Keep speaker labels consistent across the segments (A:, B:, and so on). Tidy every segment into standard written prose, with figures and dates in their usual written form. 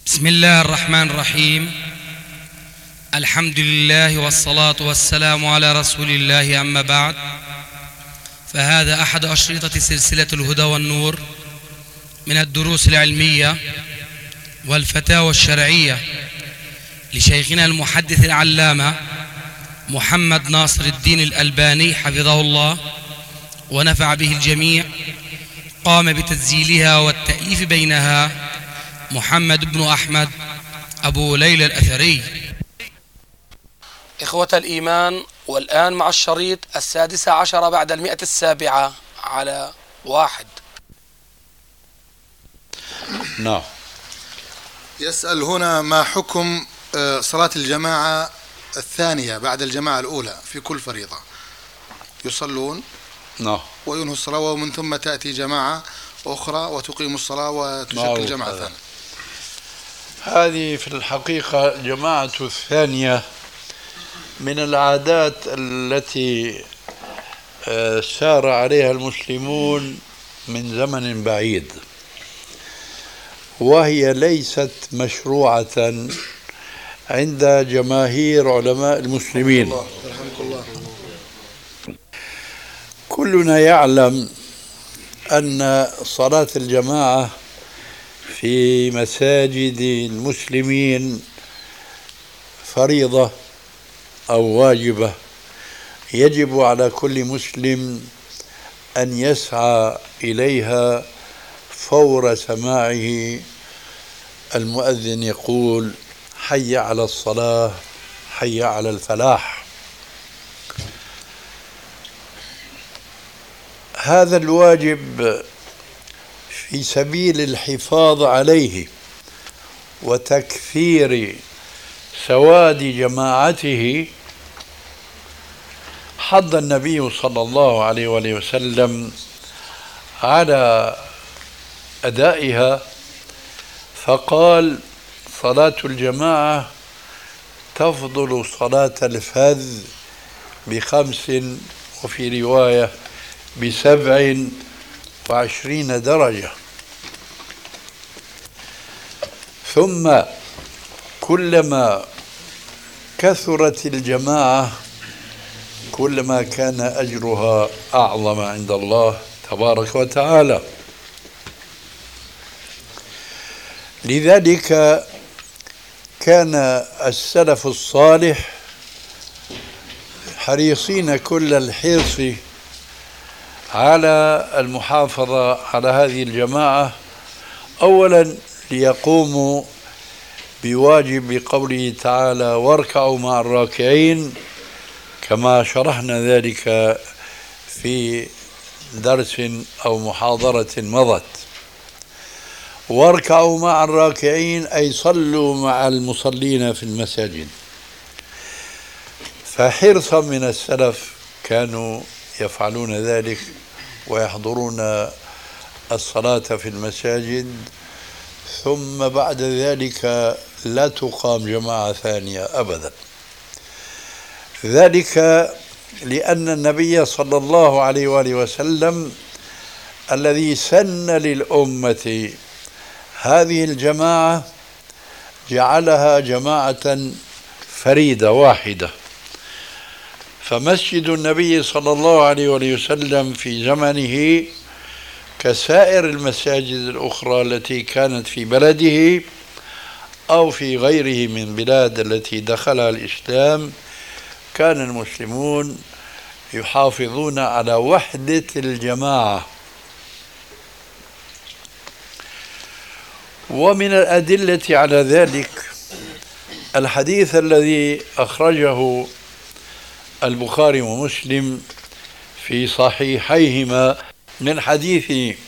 A: بسم الله الرحمن الرحيم. الحمد لله والصلاة والسلام على رسول الله، أما بعد، فهذا أحد أشرطة سلسلة الهدى والنور من الدروس العلمية والفتاوى الشرعية لشيخنا المحدث العلامة محمد ناصر الدين الألباني حفظه الله ونفع به الجميع. قام بتسجيلها والتأليف بينها محمد بن أحمد أبو ليلى الأثري. إخوة الإيمان، والآن مع الشريط 16 بعد 107 على 1.
B: نعم.
C: يسأل هنا: ما حكم صلاة الجماعة الثانية بعد الجماعة الأولى في كل فريضة؟ يصلون
B: نعم
C: وينهوا الصلاة ومن ثم تأتي جماعة أخرى وتقيم الصلاة وتشكل جماعة ثانية.
B: هذه في الحقيقة الجماعة الثانية من العادات التي سار عليها المسلمون من زمن بعيد، وهي ليست مشروعة عند جماهير علماء المسلمين. كلنا يعلم أن صلاة الجماعة في مساجد المسلمين فريضة أو واجبة، يجب على كل مسلم أن يسعى إليها فور سماعه المؤذن يقول: حي على الصلاة، حي على الفلاح. هذا الواجب في سبيل الحفاظ عليه وتكثير سواد جماعته حض النبي صلى الله عليه وآله وسلم على أدائها، فقال: صلاة الجماعة تفضل صلاة الفذ ب5، وفي رواية ب27 درجة. ثم كلما كثرت الجماعة كلما كان أجرها أعظم عند الله تبارك وتعالى. لذلك كان السلف الصالح حريصين كل الحرص على المحافظة على هذه الجماعة، أولا ليقوموا بواجب قوله تعالى: واركعوا مع الراكعين، كما شرحنا ذلك في درس أو محاضرة مضت. واركعوا مع الراكعين أي صلوا مع المصلين في المساجد. فحرصا من السلف كانوا يفعلون ذلك ويحضرون الصلاة في المساجد، ثم بعد ذلك لا تقام جماعة ثانية أبدا. ذلك لأن النبي صلى الله عليه وآله وسلم الذي سن للأمة هذه الجماعة جعلها جماعة فريدة واحدة. فمسجد النبي صلى الله عليه وآله وسلم في زمنه كسائر المساجد الأخرى التي كانت في بلده أو في غيره من بلاد التي دخلها الإسلام، كان المسلمون يحافظون على وحدة الجماعة. ومن الأدلة على ذلك الحديث الذي أخرجه البخاري ومسلم في صحيحيهما من حديث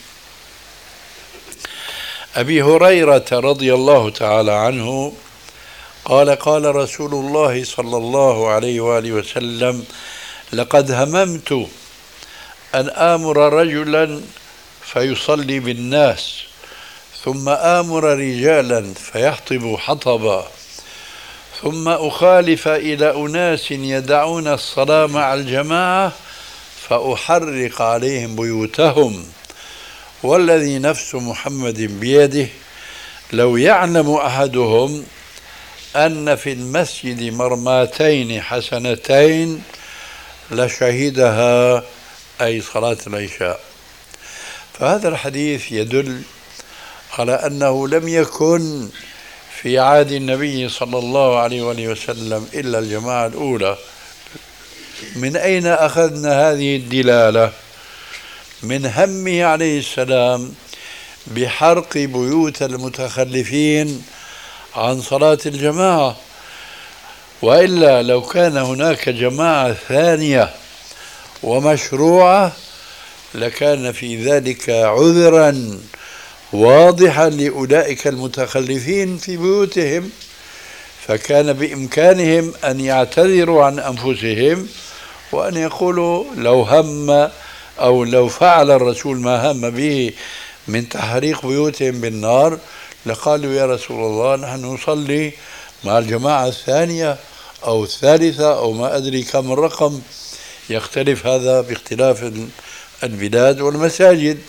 B: أبي هريرة رضي الله تعالى عنه قال: قال رسول الله صلى الله عليه وآله وسلم: لقد هممت أن آمر رجلا فيصلي بالناس، ثم آمر رجالا فيحطبوا حطبا، ثم أخالف إلى أناس يدعون الصلاة مع الجماعة فأحرق عليهم بيوتهم، والذي نفس محمد بيده لو يعلم أحدهم أن في المسجد مرماتين حسنتين لشهدها، أي صلاة العشاء. فهذا الحديث يدل على أنه لم يكن في عهد النبي صلى الله عليه وآله وسلم إلا الجماعة الأولى. من أين أخذنا هذه الدلالة؟ من همه عليه السلام بحرق بيوت المتخلفين عن صلاة الجماعة، وإلا لو كان هناك جماعة ثانية ومشروعة لكان في ذلك عذرا واضحا لأولئك المتخلفين في بيوتهم، فكان بإمكانهم أن يعتذروا عن أنفسهم وأن يقولوا لو هم أو لو فعل الرسول ما هم به من تحريق بيوتهم بالنار لقالوا يا رسول الله نحن نصلي مع الجماعة الثانية أو الثالثة أو ما أدري كم الرقم، يختلف هذا باختلاف البلاد والمساجد.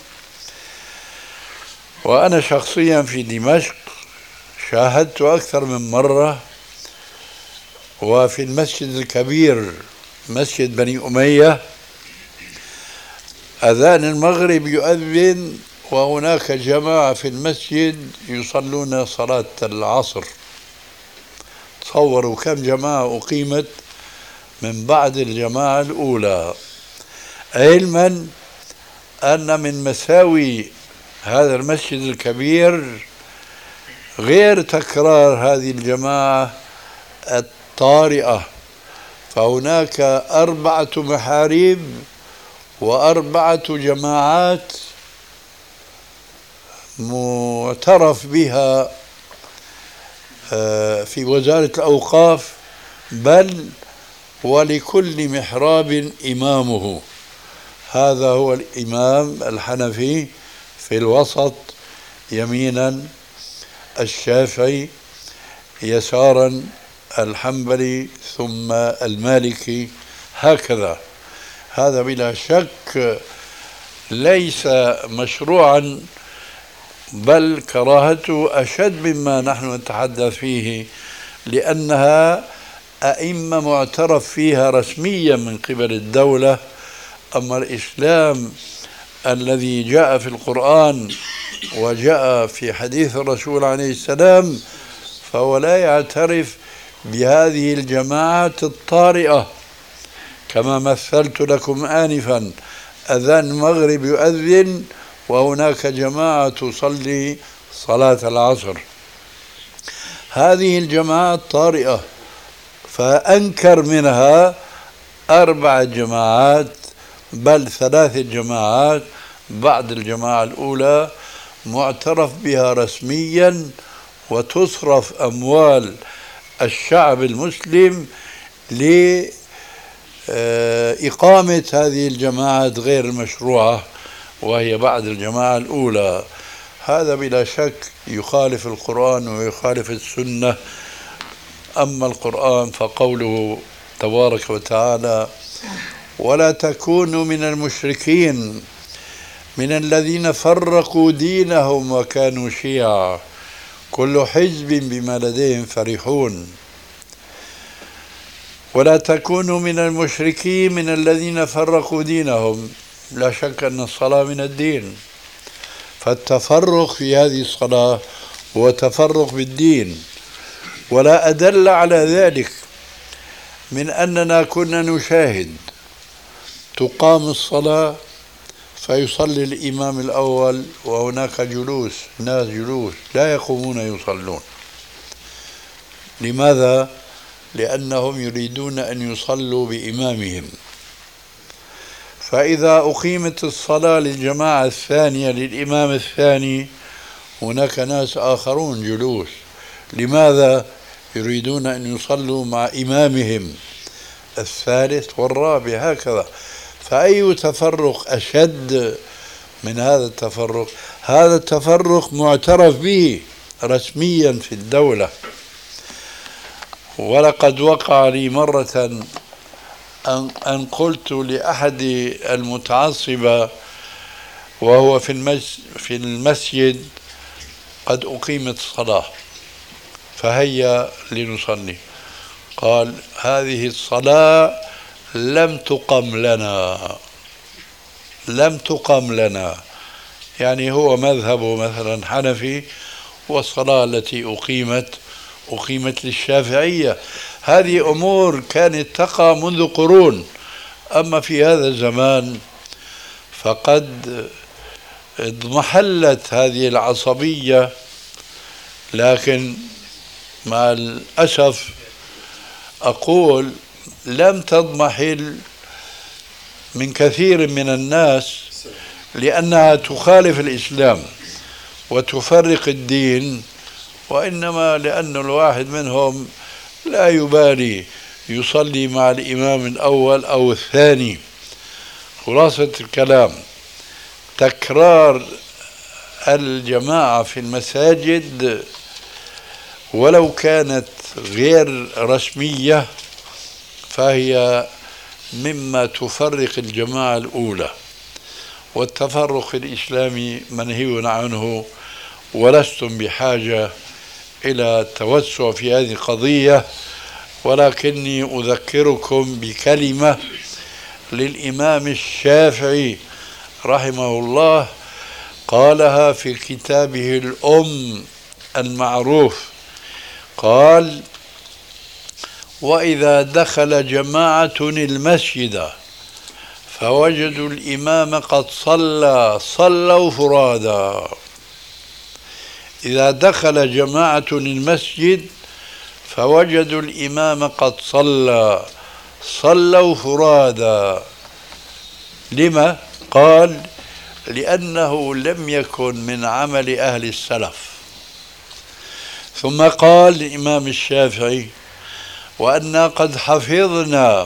B: وأنا شخصيا في دمشق شاهدت أكثر من مرة، وفي المسجد الكبير مسجد بني أمية أذان المغرب يؤذن وهناك جماعة في المسجد يصلون صلاة العصر. تصوروا كم جماعة أقيمت من بعد الجماعة الأولى، علما أن من مساوي هذا المسجد الكبير غير تكرار هذه الجماعة الطارئة، فهناك 4 محاريب و4 جماعات معترف بها في وزارة الأوقاف، بل ولكل محراب إمامه. هذا هو الإمام الحنفي في الوسط يمينا، الشافعي يسارا، الحنبلي ثم المالكي، هكذا. هذا بلا شك ليس مشروعا، بل كراهته أشد مما نحن نتحدث فيه، لأنها أئمة معترف فيها رسميا من قبل الدولة. أما الإسلام الذي جاء في القرآن وجاء في حديث الرسول عليه السلام فهو لا يعترف بهذه الجماعات الطارئة، كما مثلت لكم آنفا، أذان المغرب يؤذن وهناك جماعة تصلي صلاة العصر. هذه الجماعات طارئة، فأنكر منها 4 جماعات بل 3 جماعات بعد الجماعة الأولى معترف بها رسميا، وتصرف أموال الشعب المسلم لإقامة هذه الجماعات غير المشروعة وهي بعد الجماعة الأولى. هذا بلا شك يخالف القرآن ويخالف السنة. أما القرآن فقوله تبارك وتعالى ولا تكونوا من المشركين من الذين فرقوا دينهم وكانوا شيعا كل حزب بما لديهم فرحون. ولا تكونوا من المشركين من الذين فرقوا دينهم، لا شك أن الصلاة من الدين، فالتفرق في هذه الصلاة هو تفرق بالدين. ولا أدل على ذلك من أننا كنا نشاهد تقام الصلاة فيصلي الإمام الأول وهناك جلوس، ناس جلوس لا يقومون يصلون. لماذا؟ لأنهم يريدون أن يصلوا بإمامهم. فإذا أقيمت الصلاة للجماعة الثانية للإمام الثاني هناك ناس آخرون جلوس، لماذا؟ يريدون أن يصلوا مع إمامهم الثالث والرابع، هكذا. فأي تفرق أشد من هذا التفرق؟ هذا التفرق معترف به رسميا في الدولة. ولقد وقع لي مرة أن قلت لأحد المتعصبة وهو في المسجد قد أقيمت الصلاة فهيا لنصلي. قال هذه الصلاة لم تقم لنا، لم تقم لنا. يعني هو مذهبه مثلا حنفي، والصلاة التي أقيمت للشافعية. هذه أمور كانت تقع منذ قرون. أما في هذا الزمان فقد اضمحلت هذه العصبية، لكن مع الأسف أقول لم تضمحل من كثير من الناس، لأنها تخالف الإسلام وتفرق الدين، وإنما لأن الواحد منهم لا يبالي يصلي مع الإمام الأول أو الثاني. خلاصة الكلام، تكرار الجماعة في المساجد ولو كانت غير رسمية فهي مما تفرق الجماعة الأولى، والتفرق الإسلامي منهي عنه، ولستم بحاجة إلى التوسع في هذه القضية. ولكني أذكركم بكلمة للإمام الشافعي رحمه الله قالها في كتابه الأم المعروف. قال: وإذا دخل جماعة المسجد فوجدوا الإمام قد صلوا فرادا. إذا دخل جماعة المسجد فوجدوا الإمام قد صلوا فرادا. لما؟ قال: لأنه لم يكن من عمل أهل السلف. ثم قال الإمام الشافعي: وأنا قد حفظنا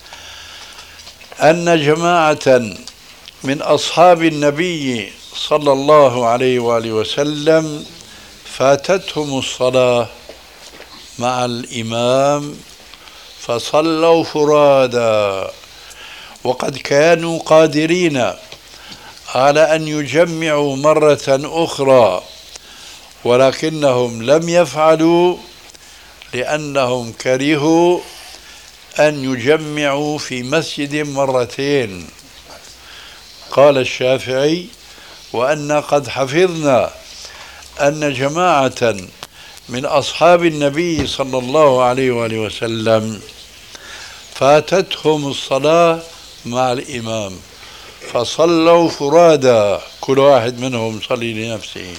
B: أن جماعة من أصحاب النبي صلى الله عليه وآله وسلم فاتتهم الصلاة مع الإمام فصلوا فرادا، وقد كانوا قادرين على أن يجمعوا مرة أخرى، ولكنهم لم يفعلوا لأنهم كرهوا أن يجمعوا في مسجد مرتين. قال الشافعي: وأنا قد حفظنا أن جماعة من أصحاب النبي صلى الله عليه وآله وسلم فاتتهم الصلاة مع الإمام فصلوا فرادا، كل واحد منهم صلي لنفسه.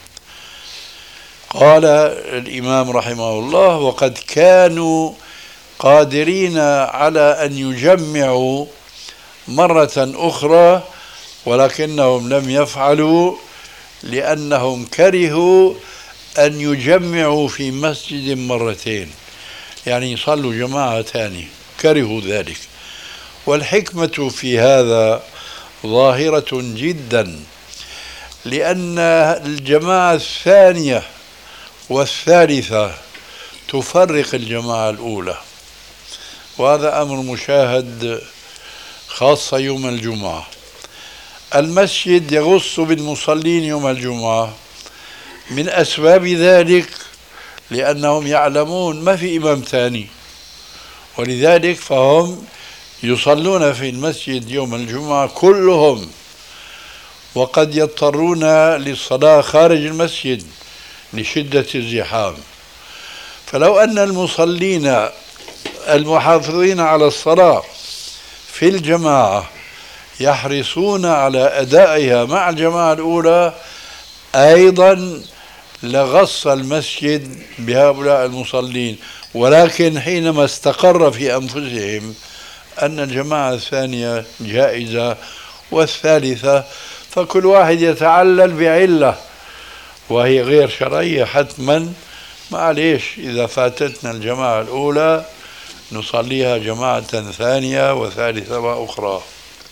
B: قال الإمام رحمه الله: وقد كانوا قادرين على أن يجمعوا مرة أخرى، ولكنهم لم يفعلوا لأنهم كرهوا أن يجمعوا في مسجد مرتين، يعني يصلوا جماعة ثانية، كرهوا ذلك. والحكمة في هذا ظاهرة جدا، لأن الجماعة الثانية والثالثة تفرق الجماعة الأولى، وهذا أمر مشاهد خاصة يوم الجمعة. المسجد يغص بالمصلين يوم الجمعة، من أسباب ذلك لأنهم يعلمون ما في إمام ثاني، ولذلك فهم يصلون في المسجد يوم الجمعة كلهم، وقد يضطرون للصلاة خارج المسجد لشدة الزحام. فلو أن المصلين المحافظين على الصلاة في الجماعة يحرصون على أدائها مع الجماعة الأولى، أيضا لغص المسجد بهؤلاء المصلين. ولكن حينما استقر في أنفسهم أن الجماعة الثانية جائزة والثالثة، فكل واحد يتعلل بعلة وهي غير شرعية حتما، معليش إذا فاتتنا الجماعة الأولى نصليها جماعة ثانية وثالثة وأخرى.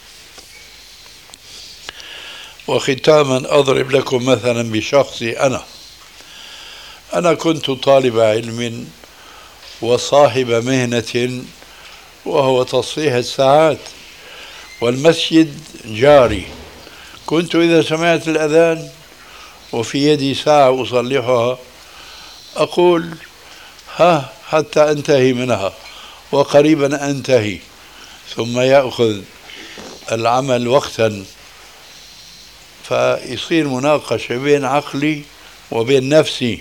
B: وختاما أضرب لكم مثلا بشخصي أنا كنت طالب علم وصاحب مهنة، وهو تصحيح الساعات، والمسجد جاري. كنت إذا سمعت الأذان وفي يدي ساعة أصلحها أقول ها حتى أنتهي منها وقريبا أنتهي، ثم يأخذ العمل وقتا، فيصير مناقشة بين عقلي وبين نفسي.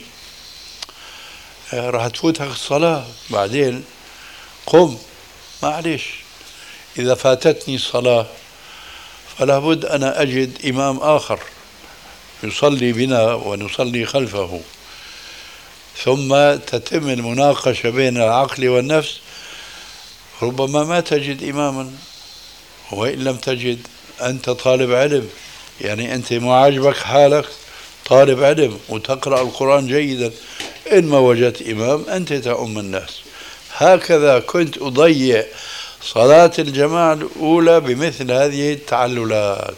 B: راح تفوتك الصلاة بعدين، قم معلش. إذا فاتتني الصلاة فلا بد أنا أجد إمام آخر يصلي بنا ونصلي خلفه، ثم تتم المناقشة بين العقل والنفس. ربما ما تجد إماما، وإن لم تجد أنت طالب علم، يعني أنت ما عجبك حالك طالب علم وتقرأ القرآن جيدا، إن ما وجدت إمام أنت تؤم الناس. هكذا كنت أضيع صلاة الجماعة الأولى بمثل هذه التعللات.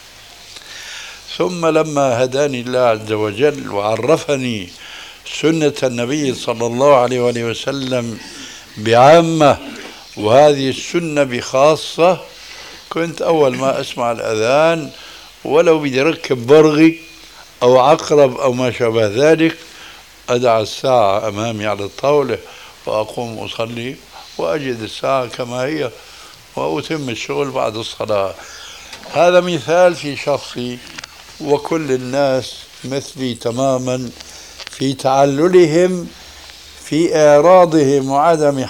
B: ثم لما هداني الله عز وجل وعرفني سنة النبي صلى الله عليه وآله وسلم بعامة وهذه السنة بخاصة، كنت أول ما أسمع الأذان ولو بدي ركب برغي أو عقرب أو ما شابه ذلك أدع الساعة أمامي على الطاولة وأقوم أصلي وأجد الساعة كما هي وأتم الشغل بعد الصلاة. هذا مثال في شخصي، وكل الناس مثلي تماما في تعللهم في إعراضهم وعدم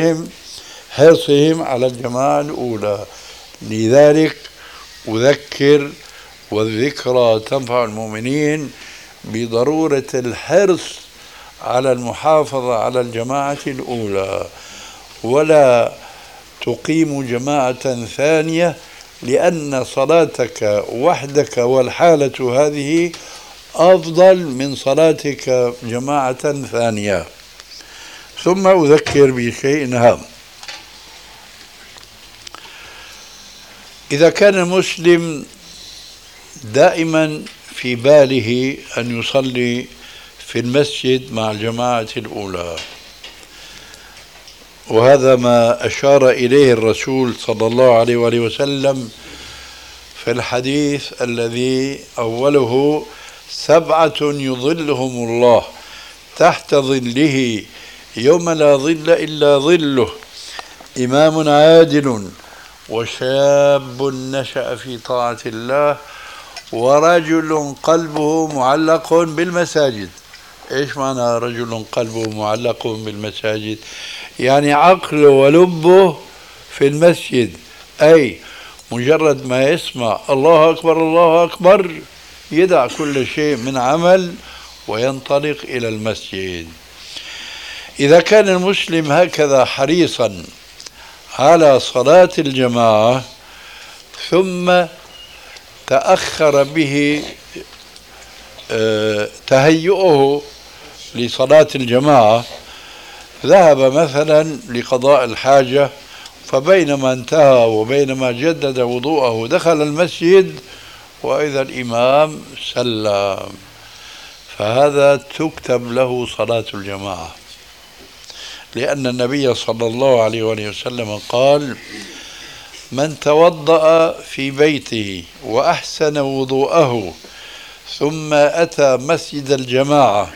B: حرصهم على الجماعة الأولى. لذلك أذكر، والذكرى تنفع المؤمنين، بضرورة الحرص على المحافظة على الجماعة الأولى، ولا تقيم جماعة ثانية، لأن صلاتك وحدك والحالة هذه أفضل من صلاتك جماعة ثانية. ثم أذكر بشيء هام: إذا كان المسلم دائما في باله أن يصلي في المسجد مع الجماعة الأولى، وهذا ما أشار إليه الرسول صلى الله عليه وآله وسلم في الحديث الذي أوله: 7 يظلهم الله تحت ظله يوم لا ظل إلا ظله، إمام عادل، وشاب نشأ في طاعة الله، ورجل قلبه معلق بالمساجد. إيش معنى رجل قلبه معلق بالمساجد؟ يعني عقله ولبه في المسجد، أي مجرد ما يسمع الله أكبر الله أكبر يدع كل شيء من عمل وينطلق إلى المسجد. إذا كان المسلم هكذا حريصا على صلاة الجماعة، ثم تأخر به تهيئه لصلاة الجماعة، ذهب مثلا لقضاء الحاجة، فبينما انتهى وبينما جدد وضوءه دخل المسجد وإذا الإمام سلم، فهذا تكتب له صلاة الجماعة، لأن النبي صلى الله عليه وسلم قال: من توضأ في بيته وأحسن وضوءه ثم أتى مسجد الجماعة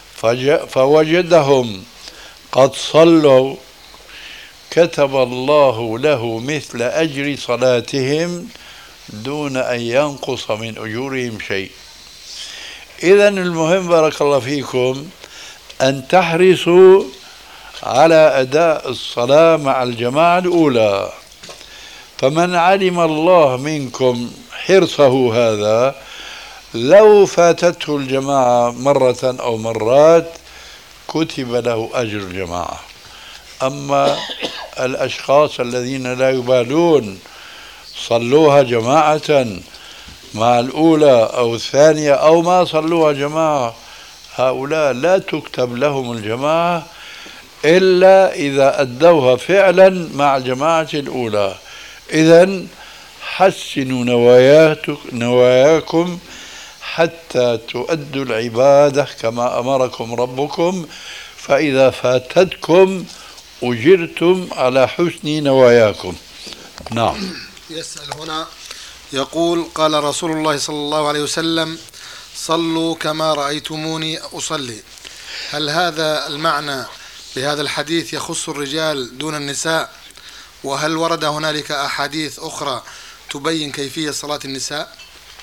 B: فوجدهم قد صلوا كتب الله له مثل أجر صلاتهم دون أن ينقص من أجورهم شيء. إذن المهم بارك الله فيكم أن تحرصوا على أداء الصلاة مع الجماعة الأولى. فمن علم الله منكم حرصه هذا، لو فاتته الجماعة مرة أو مرات كتب له أجر الجماعة. أما الأشخاص الذين لا يبالون صلوها جماعة مع الأولى أو الثانية أو ما صلوها جماعة، هؤلاء لا تكتب لهم الجماعة إلا إذا أدوها فعلا مع الجماعة الأولى. إذن حسنوا نواياكم حتى تؤدوا العبادة كما أمركم ربكم، فإذا فاتتكم أجرتم على حسن نواياكم. نعم.
C: يسأل هنا يقول: قال رسول الله صلى الله عليه وسلم: صلوا كما رأيتموني أصلي، هل هذا المعنى بهذا الحديث يخص الرجال دون النساء؟ وهل ورد هنالك أحاديث أخرى تبين كيفية صلاة النساء؟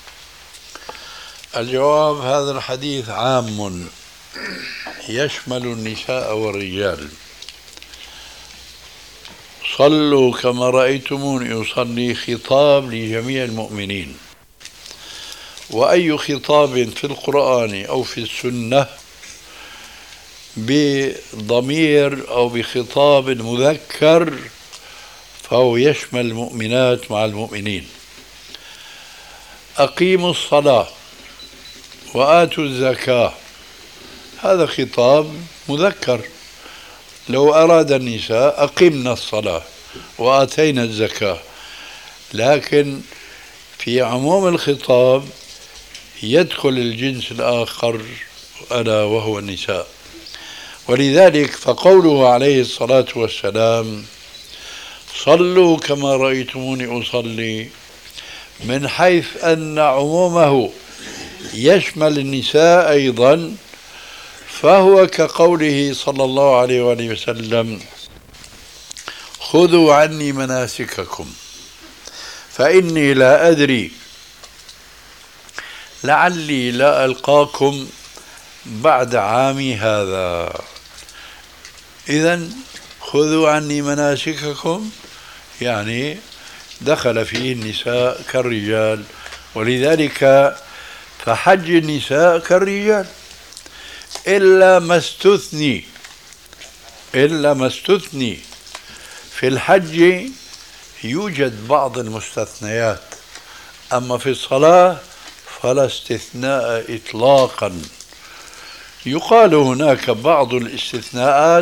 B: الجواب: هذا الحديث عام يشمل النساء والرجال. صلوا كما رأيتموني أصلي خطاب لجميع المؤمنين، وأي خطاب في القرآن أو في السنة بضمير أو بخطاب مذكر فهو يشمل المؤمنات مع المؤمنين. أقيموا الصلاة وآتوا الزكاة، هذا خطاب مذكر. لو أراد النساء أقمنا الصلاة وآتينا الزكاة، لكن في عموم الخطاب يدخل الجنس الآخر ألا وهو النساء. ولذلك فقوله عليه الصلاة والسلام صلوا كما رأيتموني أصلي، من حيث أن عمومه يشمل النساء أيضا، فهو كقوله صلى الله عليه وآله وسلم خذوا عني مناسككم فإني لا أدري لعلي لا ألقاكم بعد عامي هذا. إذن خذوا عني مناسككم يعني دخل فيه النساء كالرجال، ولذلك فحج النساء كالرجال إلا ما استثني في الحج يوجد بعض المستثنيات، أما في الصلاة فلا استثناء إطلاقا. يقال هناك بعض الاستثناءات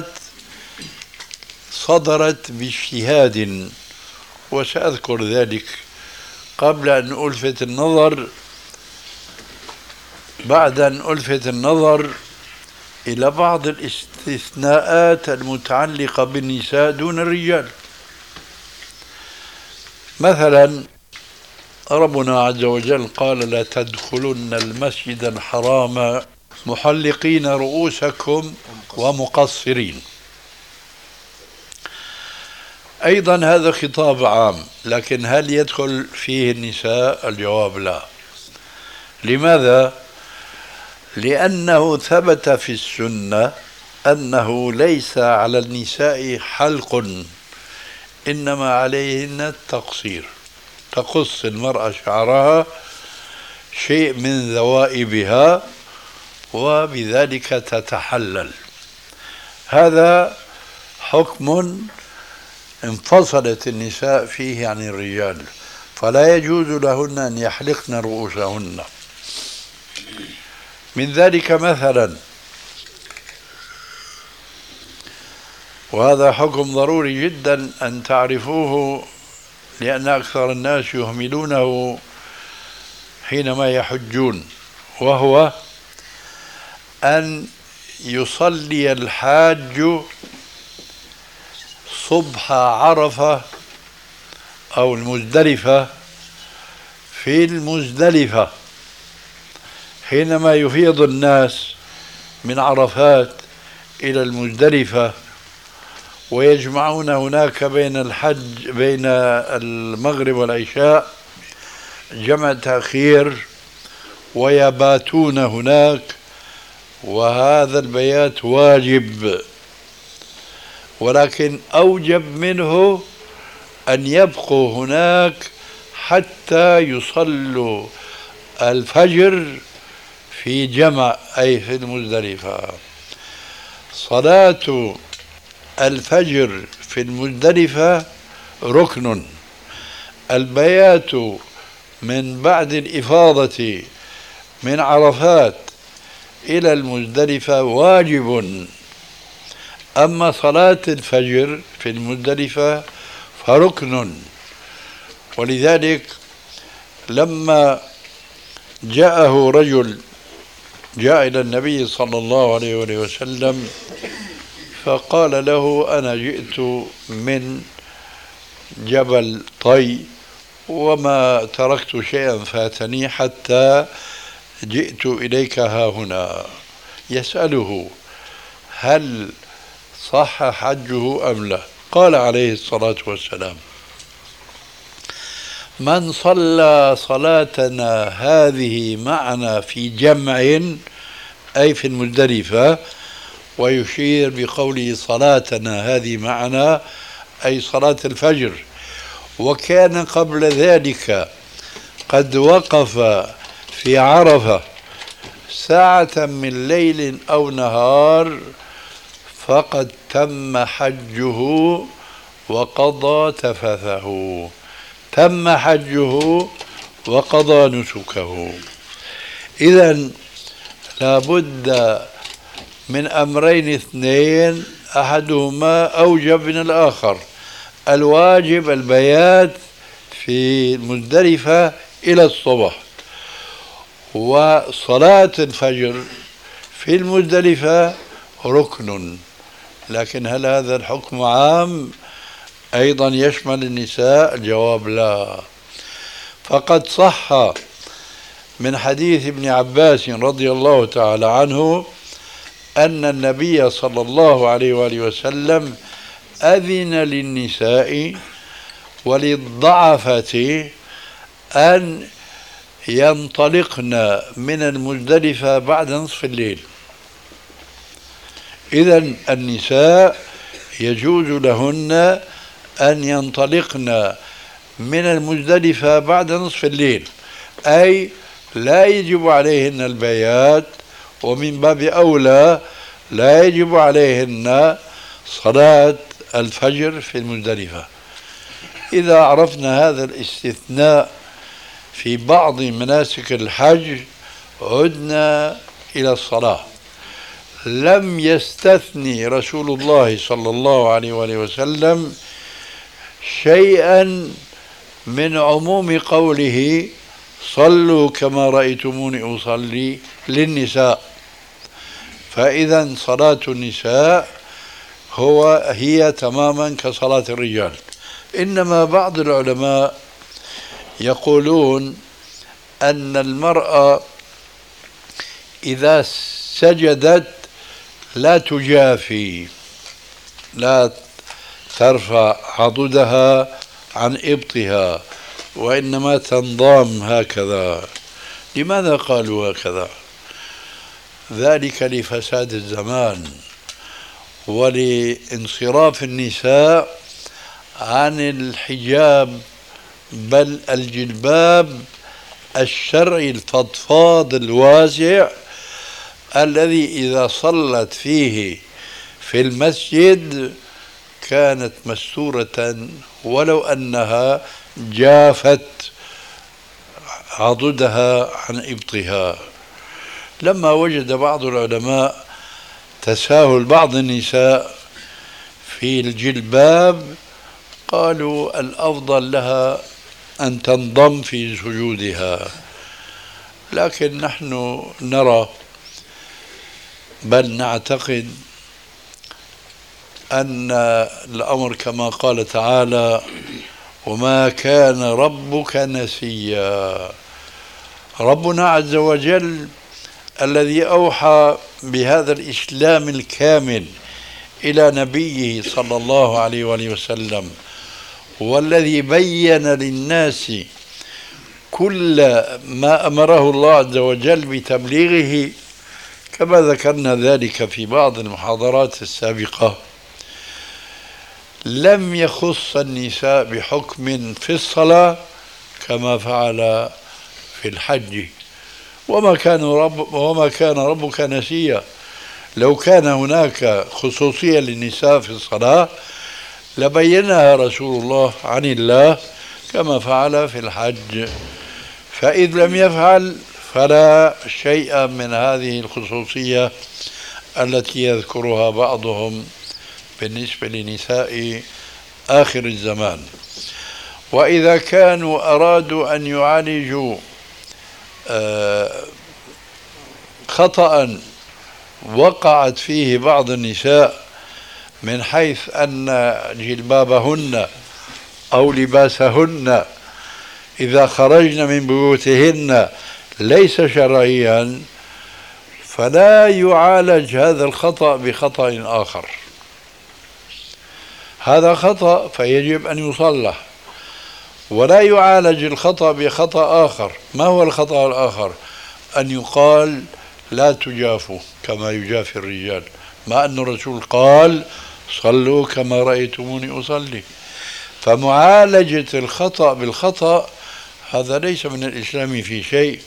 B: صدرت باجتهاد، وسأذكر ذلك قبل أن ألفت النظر بعد أن ألفت النظر إلى بعض الاستثناءات المتعلقة بالنساء دون الرجال. مثلا ربنا عز وجل قال لا تدخلن المسجد الحرام محلقين رؤوسكم ومقصرين. أيضا هذا خطاب عام، لكن هل يدخل فيه النساء؟ الجواب لا. لماذا؟ لأنه ثبت في السنة أنه ليس على النساء حلق، إنما عليهن التقصير، تقص المرأة شعرها شيء من ذوائبها وبذلك تتحلل. هذا حكم انفصلت النساء فيه عن الرجال، فلا يجوز لهن أن يحلقن رؤوسهن. من ذلك مثلا، وهذا حكم ضروري جدا أن تعرفوه لأن أكثر الناس يهملونه حينما يحجون، وهو أن يصلي الحاج صبح عرفة أو المزدلفة في المزدلفة حينما يفيض الناس من عرفات إلى المزدلفة ويجمعون هناك بين المغرب والعشاء جمع تأخير ويباتون هناك، وهذا البيات واجب، ولكن أوجب منه أن يبقوا هناك حتى يصلوا الفجر في جمع أي في المزدلفة. صلاة الفجر في المزدلفة ركن، البيات من بعد الإفاضة من عرفات إلى المزدلفة واجب، أما صلاة الفجر في المزدلفة فركن. ولذلك لما جاءه رجل جاء إلى النبي صلى الله عليه وسلم فقال له أنا جئت من جبل طي وما تركت شيئا فاتني حتى جئت إليك هاهنا، يسأله هل صح حجه أم لا؟ قال عليه الصلاة والسلام: من صلى صلاتنا هذه معنا في جمع، أي في المزدلفة، ويشير بقوله صلاتنا هذه معنا أي صلاة الفجر، وكان قبل ذلك قد وقف في عرفة ساعة من ليل أو نهار، فقد تم حجه وقضى تفثه، تم حجه وقضى نسكه. إذن لابد من أمرين اثنين، أحدهما أوجب من الآخر. الواجب البيات في المزدلفة إلى الصبح، وصلاة الفجر في المزدلفة ركن. لكن هل هذا الحكم عام أيضا يشمل النساء؟ الجواب لا. فقد صح من حديث ابن عباس رضي الله تعالى عنه أن النبي صلى الله عليه وآله وسلم أذن للنساء وللضعفة أن ينطلقن من المزدلفة بعد نصف الليل. إذن النساء يجوز لهن أن ينطلقن من المزدلفة بعد نصف الليل، أي لا يجب عليهن البيات، ومن باب أولى لا يجب عليهن صلاة الفجر في المزدلفة. إذا عرفنا هذا الاستثناء في بعض مناسك الحج عدنا إلى الصلاة. لم يستثني رسول الله صلى الله عليه وآله وسلم شيئا من عموم قوله صلوا كما رأيتموني أصلي للنساء. فإذا صلاة النساء هي تماما كصلاة الرجال. إنما بعض العلماء يقولون أن المرأة إذا سجدت لا تجافي، لا ترفع عضدها عن إبطها، وإنما تنضام هكذا. لماذا قالوا هكذا؟ ذلك لفساد الزمان ولانصراف النساء عن الحجاب، بل الجلباب الشرعي الفضفاض الواسع الذي إذا صلت فيه في المسجد كانت مستورة ولو أنها جافت عضدها عن إبطها. لما وجد بعض العلماء تساهل بعض النساء في الجلباب قالوا الأفضل لها أن تنضم في سجودها. لكن نحن نرى بل نعتقد أن الأمر كما قال تعالى وما كان ربك نسيا. ربنا عز وجل الذي أوحى بهذا الإسلام الكامل إلى نبيه صلى الله عليه وآله وسلم، والذي بين للناس كل ما أمره الله عز وجل بتبليغه، كما ذكرنا ذلك في بعض المحاضرات السابقة، لم يخص النساء بحكم في الصلاة كما فعل في الحج. وما كان ربك نسيا. لو كان هناك خصوصية للنساء في الصلاة لبينها رسول الله عن الله كما فعل في الحج. فإذ لم يفعل فلا شيء من هذه الخصوصية التي يذكرها بعضهم بالنسبة لنساء آخر الزمان. وإذا كانوا أرادوا أن يعالجوا خطأ وقعت فيه بعض النساء من حيث أن جلبابهن أو لباسهن إذا خرجن من بيوتهن ليس شرعيا فلا يعالج هذا الخطأ بخطأ آخر. هذا خطأ فيجب أن يصلح، ولا يعالج الخطأ بخطأ آخر. ما هو الخطأ الآخر؟ أن يقال لا تجافوا كما يجافي الرجال، مع أن الرسول قال صلوا كما رأيتموني أصلي. فمعالجة الخطأ بالخطأ هذا ليس من الإسلام في شيء،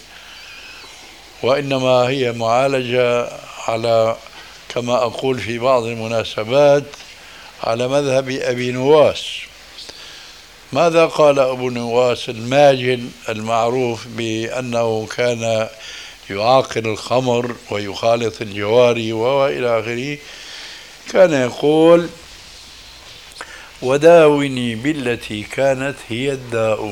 B: وإنما هي معالجة على، كما أقول في بعض المناسبات، على مذهب أبي نواس. ماذا قال أبو نواس الماجن المعروف بأنه كان يعاقل الخمر ويخالط الجواري وإلى آخره؟ كان يقول وداوني بالتي كانت هي الداء.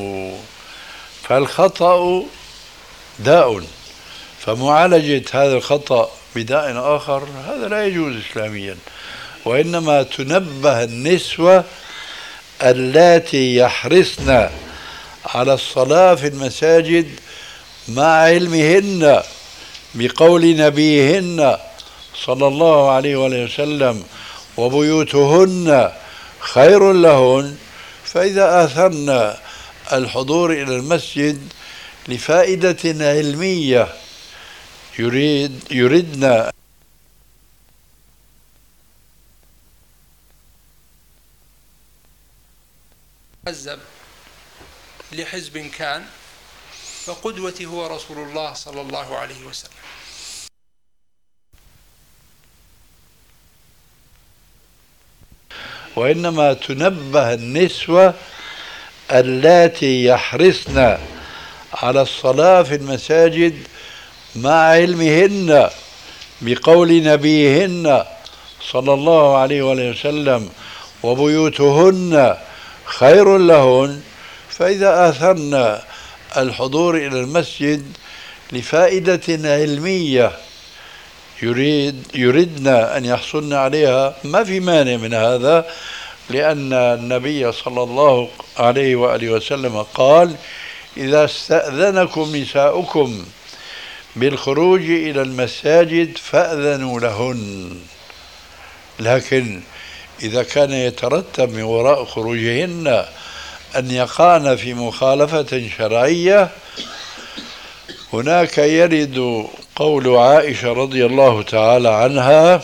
B: فالخطأ داء، فمعالجة هذا الخطأ بداء آخر هذا لا يجوز إسلاميا. وإنما تنبه النسوة اللاتي يحرصن على الصلاة في المساجد مع علمهن بقول نبيهن صلى الله عليه وسلم وبيوتهن خير لهن، فإذا آثرن الحضور إلى المسجد لفائدة علمية يردن
D: مهذب لحزب كان، فقدوتي هو رسول الله صلى الله عليه وسلم.
B: وإنما تنبه النسوة اللاتي يحرصن على الصلاة في المساجد مع علمهن بقول نبيهن صلى الله عليه وسلم وبيوتهن خير لهن، فإذا آثرن الحضور إلى المسجد لفائدة علمية يردن أن يحصلن عليها، ما في مانع من هذا، لأن النبي صلى الله عليه وآله وسلم قال إذا استأذنكم نساؤكم بالخروج إلى المساجد فأذنوا لهن. لكن إذا كان يترتب من وراء خروجهن أن يقعن في مخالفة شرعية، هناك يرد قول عائشة رضي الله تعالى عنها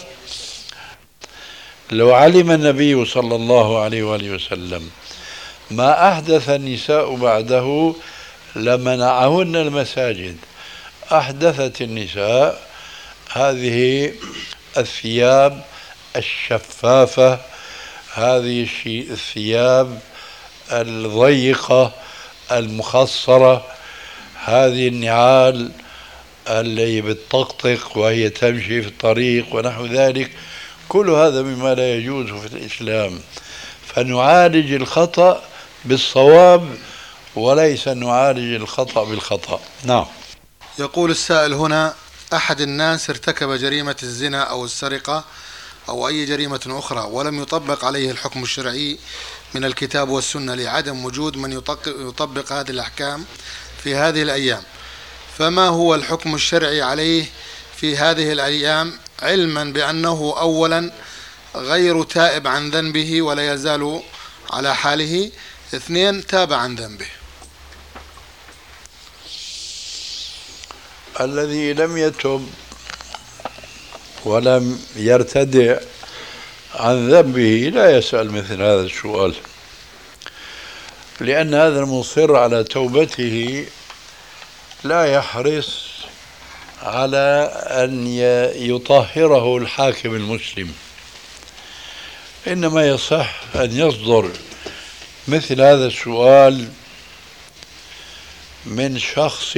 B: لو علم النبي صلى الله عليه وآله وسلم ما أحدث النساء بعده لمنعهن المساجد. أحدثت النساء هذه الثياب الشفافة، هذه الثياب الضيقة المخصرة، هذه النعال اللي بتطقطق وهي تمشي في الطريق ونحو ذلك، كل هذا مما لا يجوز في الإسلام. فنعالج الخطأ بالصواب وليس نعالج الخطأ بالخطأ. نعم.
C: يقول السائل هنا: أحد الناس ارتكب جريمة الزنا أو السرقة أو أي جريمة أخرى ولم يطبق عليه الحكم الشرعي من الكتاب والسنة لعدم وجود من يطبق هذه الأحكام في هذه الأيام، فما هو الحكم الشرعي عليه في هذه الأيام، علما بأنه أولا غير تائب عن ذنبه ولا يزال على حاله، اثنين تاب عن ذنبه؟
B: الذي لم يتب ولم يرتدع عن ذنبه لا يسأل مثل هذا السؤال، لأن هذا المصر على توبته لا يحرص على أن يطهره الحاكم المسلم، إنما يصح أن يصدر مثل هذا السؤال من شخص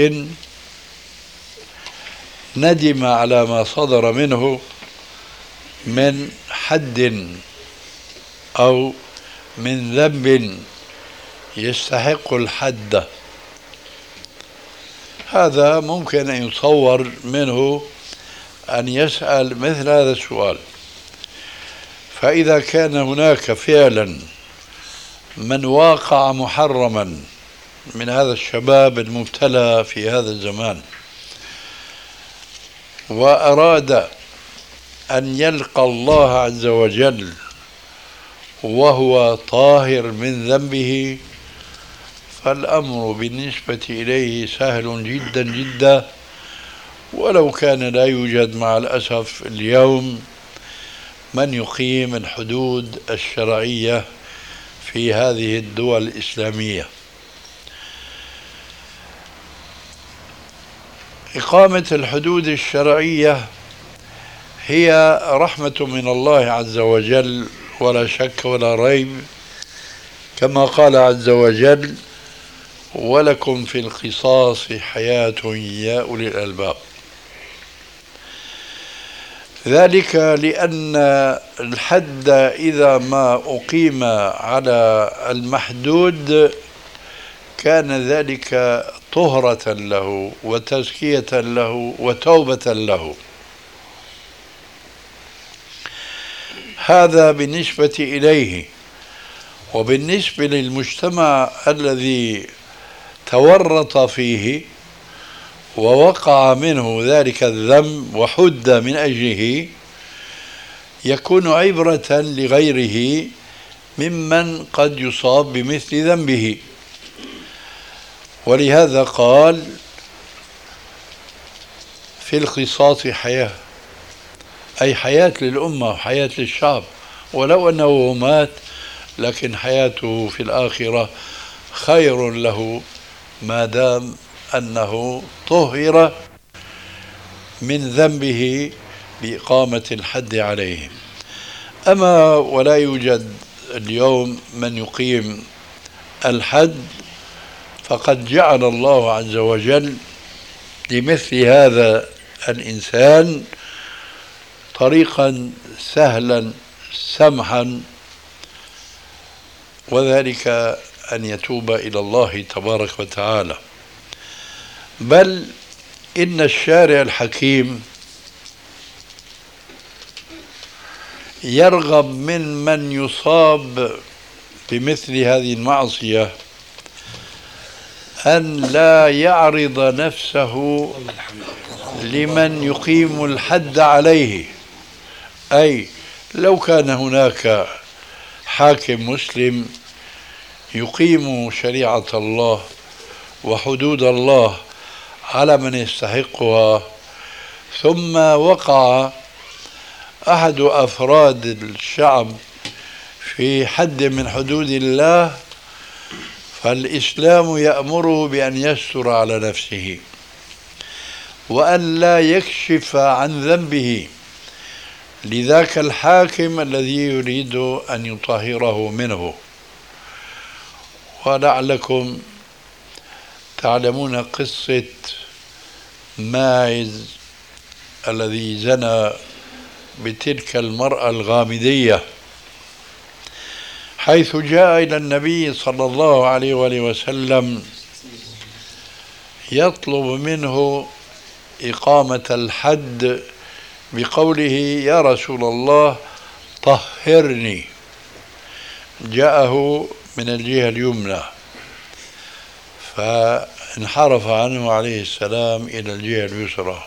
B: ندم على ما صدر منه من حد أو من ذنب يستحق الحد. هذا ممكن أن يتصور منه أن يسأل مثل هذا السؤال. فإذا كان هناك فعلا من واقع محرما من هذا الشباب المبتلى في هذا الزمان وأراد أن يلقى الله عز وجل وهو طاهر من ذنبه، فالأمر بالنسبة إليه سهل جدا جدا، ولو كان لا يوجد مع الأسف اليوم من يقيم الحدود الشرعية في هذه الدول الإسلامية. إقامة الحدود الشرعية هي رحمة من الله عز وجل ولا شك ولا ريب، كما قال عز وجل: ولكم في القصاص حياة يا أولي الألباب. ذلك لأن الحد إذا ما أقيم على المحدود كان ذلك طهرة له وتزكية له وتوبة له. هذا بالنسبة إليه. وبالنسبة للمجتمع الذي تورط فيه ووقع منه ذلك الذنب وحد من أجله، يكون عبرة لغيره ممن قد يصاب بمثل ذنبه. ولهذا قال: في القصاص حياة، أي حياة للأمة وحياة للشعب، ولو أنه مات لكن حياته في الآخرة خير له ما دام أنه طهر من ذنبه بإقامة الحد عليه. أما ولا يوجد اليوم من يقيم الحد، فقد جعل الله عز وجل لمثل هذا الإنسان طريقا سهلا سمحا، وذلك أن يتوب إلى الله تبارك وتعالى. بل إن الشارع الحكيم يرغب من يصاب بمثل هذه المعصية أن لا يعرض نفسه لمن يقيم الحد عليه. أي لو كان هناك حاكم مسلم يقيم شريعة الله وحدود الله على من يستحقها، ثم وقع أحد أفراد الشعب في حد من حدود الله، فالإسلام يأمره بأن يستر على نفسه وأن لا يكشف عن ذنبه لذاك الحاكم الذي يريد أن يطهره منه. ولعلكم تعلمون قصة ماعز الذي زنى بتلك المرأة الغامدية، حيث جاء إلى النبي صلى الله عليه وآله وسلم يطلب منه إقامة الحد بقوله: يا رسول الله طهرني. جاءه من الجهة اليمنى، فانحرف عنه عليه السلام إلى الجهة اليسرى،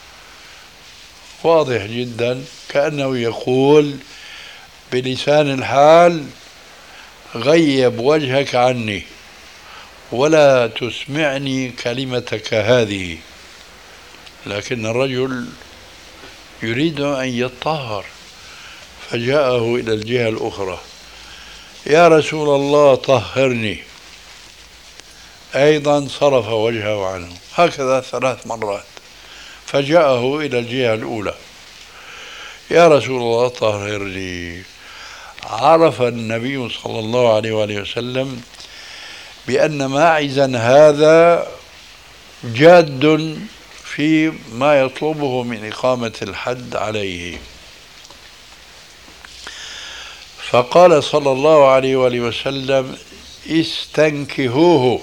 B: واضح جدا كأنه يقول بلسان الحال: غيب وجهك عني ولا تسمعني كلمتك هذه. لكن الرجل يريد أن يطهر، فجاءه إلى الجهة الأخرى: يا رسول الله طهرني. أيضا صرف وجهه عنه، هكذا 3 مرات، فجاءه إلى الجهة الأولى: يا رسول الله طهرني. عرف النبي صلى الله عليه وآله وسلم بأن ماعزا هذا جاد في ما يطلبه من إقامة الحد عليه، فقال صلى الله عليه وآله وسلم: استنكهوه.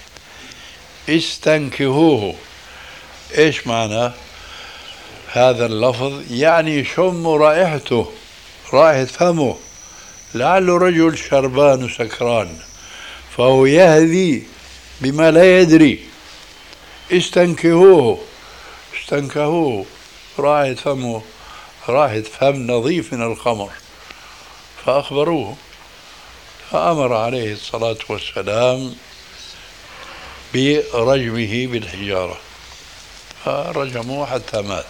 B: استنكهوه إيش معنى هذا اللفظ؟ يعني شموا رائحته، رائحة فمه، لعله رجل شربان وسكران فهو يهدي بما لا يدري. استنكهوه، استنكهوه، راحت فم نظيف من الخمر، فأخبروه، فأمر عليه الصلاة والسلام برجمه بالحجارة، فرجموه حتى مات.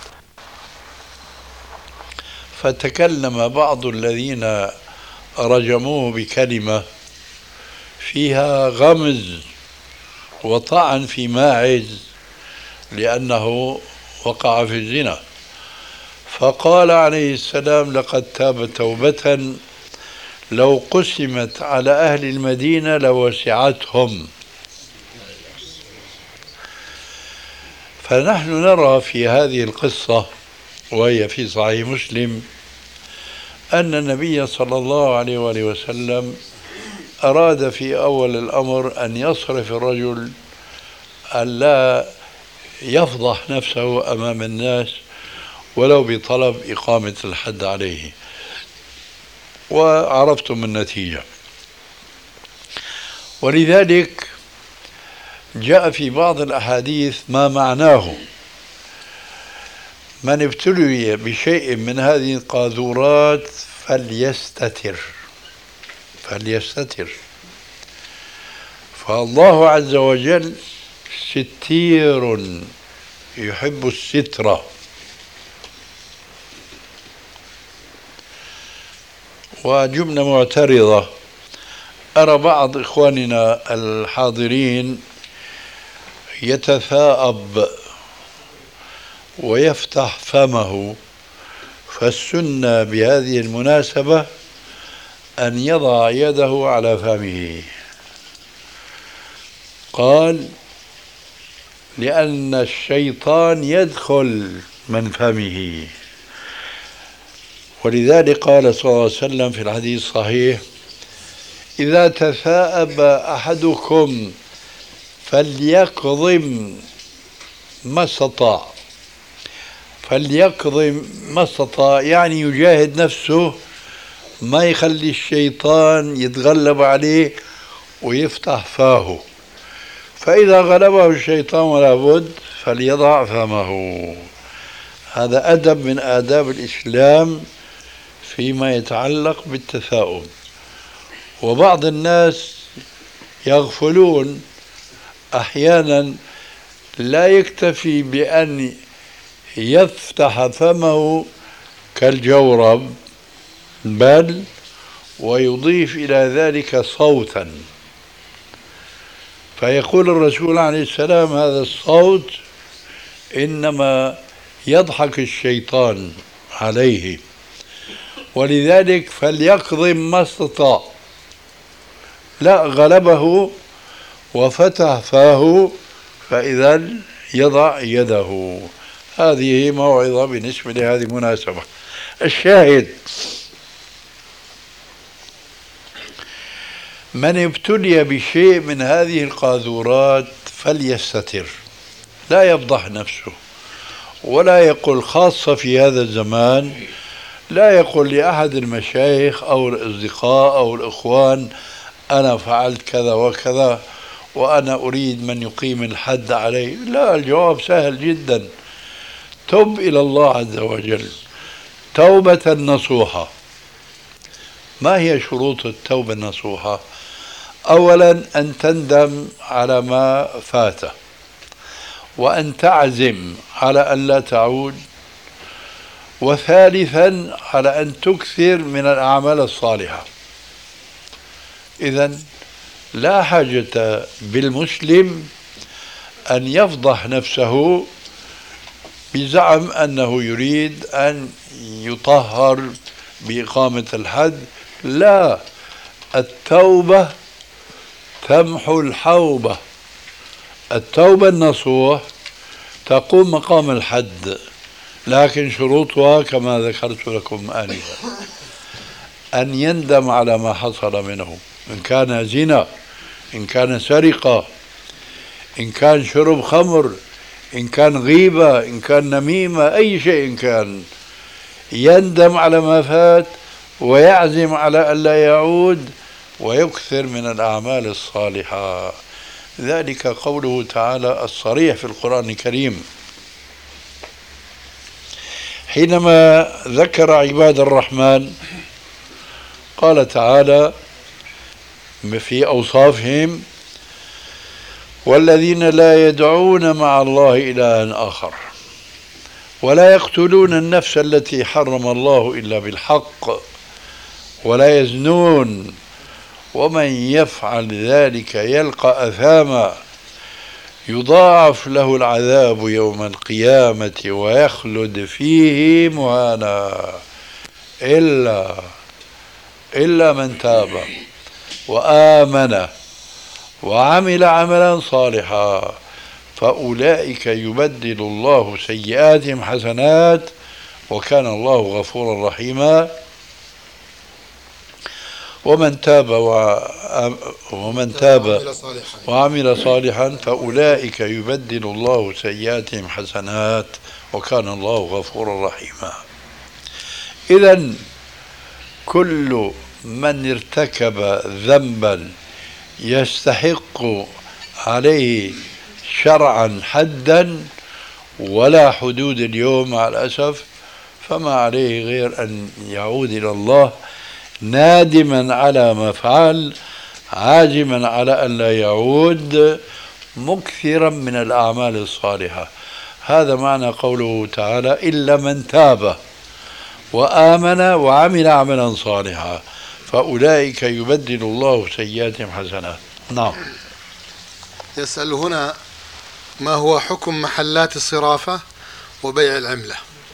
B: فتكلم بعض الذين رجموه بكلمة فيها غمز وطعن في ماعز لأنه وقع في الزنا، فقال عليه السلام: لقد تاب توبة لو قسمت على أهل المدينة لوسعتهم. فنحن نرى في هذه القصة، وهي في صحيح مسلم، أن النبي صلى الله عليه وآله وسلم أراد في أول الأمر أن يصرف الرجل أن لا يفضح نفسه أمام الناس ولو بطلب إقامة الحد عليه، وعرفتم النتيجة. ولذلك جاء في بعض الأحاديث ما معناه: من ابتلي بشيء من هذه القاذورات فليستتر. فالله عز وجل ستير يحب الستر. وجملة معترضة: أرى بعض إخواننا الحاضرين يتثاءب ويفتح فمه، فالسنة بهذه المناسبة أن يضع يده على فمه. قال: لأن الشيطان يدخل من فمه. ولذلك قال صلى الله عليه وسلم في الحديث الصحيح: إذا تثاءب أحدكم فليكظم ما استطاع. يعني يجاهد نفسه، ما يخلي الشيطان يتغلب عليه ويفتح فاه. فإذا غلبه الشيطان ولا بد فليضع فمه. هذا أدب من آداب الإسلام فيما يتعلق بالتثاؤب. وبعض الناس يغفلون أحيانا، لا يكتفي بأن يفتح فمه كالجورب، بل ويضيف إلى ذلك صوتا، فيقول الرسول عليه السلام: هذا الصوت إنما يضحك الشيطان عليه، ولذلك فليكظم ما استطاع. لا، غلبه وفتح فاه، فإذا يضع يده. هذه موعظة بالنسبة لهذه المناسبة. الشاهد: من ابتلي بشيء من هذه القاذورات فليستتر، لا يفضح نفسه، ولا يقول، خاصة في هذا الزمان، لا يقول لأحد المشايخ أو الأصدقاء أو الإخوان: أنا فعلت كذا وكذا وأنا أريد من يقيم الحد علي. لا، الجواب سهل جدا: تب إلى الله عز وجل توبة نصوحة. ما هي شروط التوبة النصوحة؟ أولا أن تندم على ما فات، وأن تعزم على أن لا تعود، وثالثا على أن تكثر من الأعمال الصالحة. إذن لا حاجة بالمسلم أن يفضح نفسه بزعم أنه يريد أن يطهر بإقامة الحد. لا، التوبة تمحو الحوبة. التوبة النصوح تقوم مقام الحد، لكن شروطها كما ذكرت لكم آنفا: أن يندم على ما حصل منه، إن كان زنا، إن كان سرقة، إن كان شرب خمر، إن كان غيبة، إن كان نميمة، أي شيء كان، يندم على ما فات ويعزم على ألا يعود ويكثر من الأعمال الصالحة. ذلك قوله تعالى الصريح في القرآن الكريم: حينما ذكر عباد الرحمن قال تعالى في أوصافهم: والذين لا يدعون مع الله إلها آخر ولا يقتلون النفس التي حرم الله إلا بالحق ولا يزنون ومن يفعل ذلك يلقى أثاما يضاعف له العذاب يوم القيامة ويخلد فيه مهانا إلا من تاب وآمن وعمل عملا صالحا فأولئك يبدل الله سيئاتهم حسنات وكان الله غفورا رحيما. ومن تاب وعمل صالحا فأولئك يبدل الله سيئاتهم حسنات وكان الله غفورا رحيما. إذن كل من ارتكب ذنبا يستحق عليه شرعا حدا ولا حدود اليوم مع الأسف، فما عليه غير أن يعود إلى الله نادما على ما فعل، عازما على أن لا يعود، مكثرا من الأعمال الصالحة. هذا معنى قوله تعالى: إلا من تاب وآمن وعمل عملا صالحا فأولئك يبدل الله سيئاتهم حسنات. نعم.
C: يسأل هنا: ما هو حكم محلات الصرافة وبيع العملة؟